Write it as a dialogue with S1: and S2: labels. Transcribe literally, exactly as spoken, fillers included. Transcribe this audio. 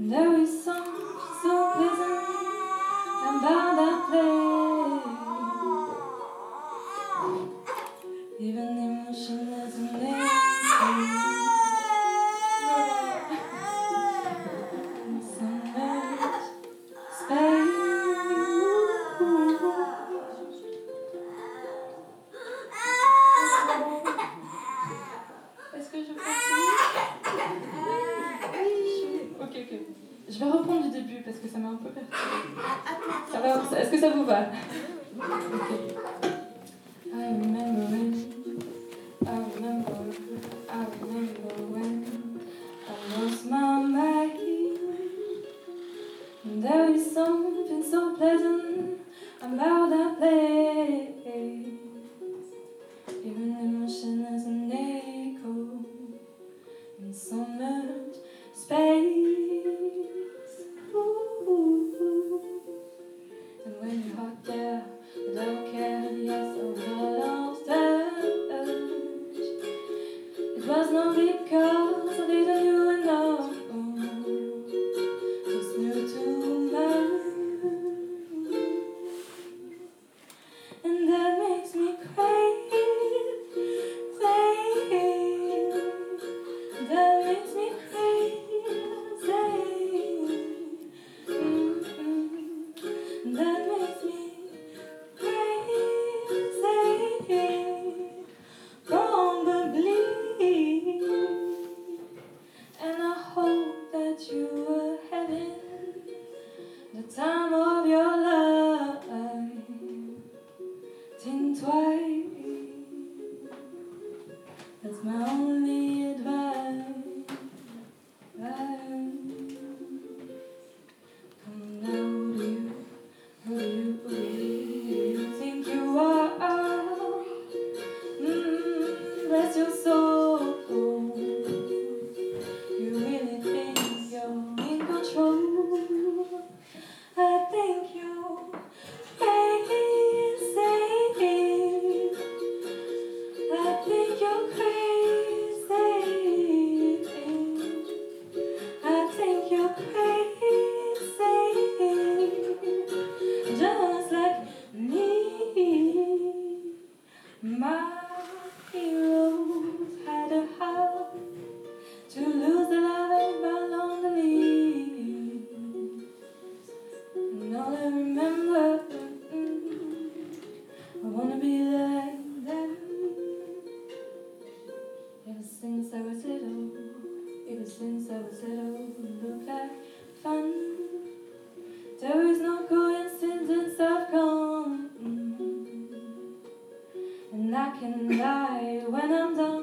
S1: There is something so pleasant about that place. Even emotionless and naked. So much space. Est-ce que je continue? Ok, ok. Je vais reprendre du début parce que ça m'a un peu perturbée. Ça va? Est-ce que ça vous va? Okay. I remember when, I remember, I remember when I lost my mind. And there is something so pleasant about that place. Even emotionless and echo in so much space. Ooh. And when you're hot there, I don't care, yes, a lot of touch. It was not because I didn't you know, just knew too much. And that makes me crazy. That makes me crazy. Mm-hmm. That makes me crazy. Probably. And I hope that you were having the time of your life. Think twice. That's my only advice. Come now, do you, who do you, who do you think you are? Mm, bless your soul. You really think you're in control? I think you're crazy. I think you're crazy. I think you're crazy. Just like me. My heroes had a heart to lose their life by lonely. And all I remember, mm, I wanna be like them. Ever since I was little, ever since I was little, it looked like fun. There is no coincidence I've come, mm, and I can die when I'm done.